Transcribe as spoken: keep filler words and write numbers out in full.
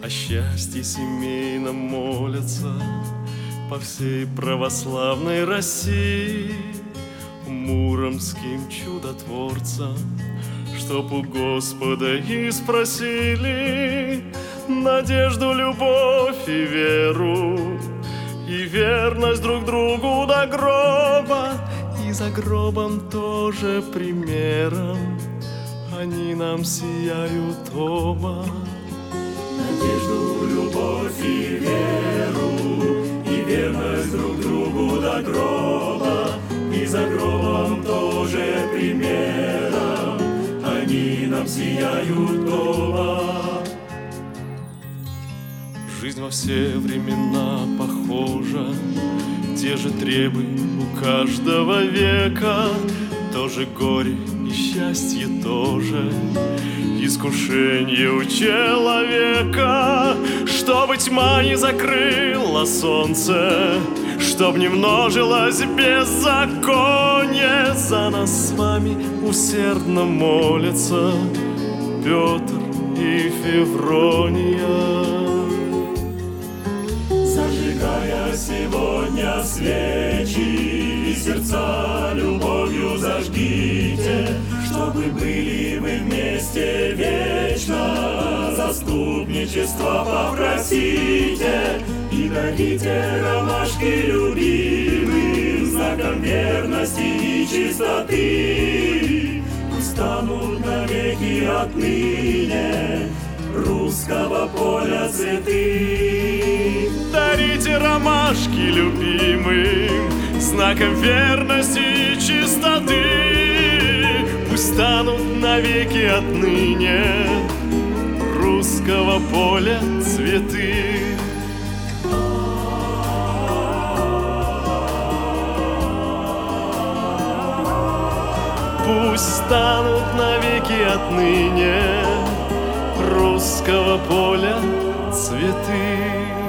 счастье семейном молятся по всей православной России муромским чудотворцам, чтоб у Господа и спросили надежду, любовь и веру, и верность друг другу до гроба, и за гробом тоже примером они нам сияют оба. Надежду, любовь и веру, и верность друг другу до гроба, и за гробом тоже примером они нам сияют оба. Жизнь во все времена похожа, те же требы у каждого века, тоже горе и счастье тоже, искушение у человека, чтобы тьма не закрыла солнце, чтоб не множилось беззаконие. За нас с вами усердно молятся Петр и Феврония. Зажигая сегодня свечи, и сердца любовью зажгите, чтобы были мы вместе вечно. Заступничество попросите и дарите ромашки любимым, знаком верности и чистоты. Пусть станут навеки отныне русского поля цветы. Дарите ромашки любимым, знаком верности и чистоты. Пусть станут навеки отныне русского поля цветы. Пусть станут навеки отныне русского поля цветы.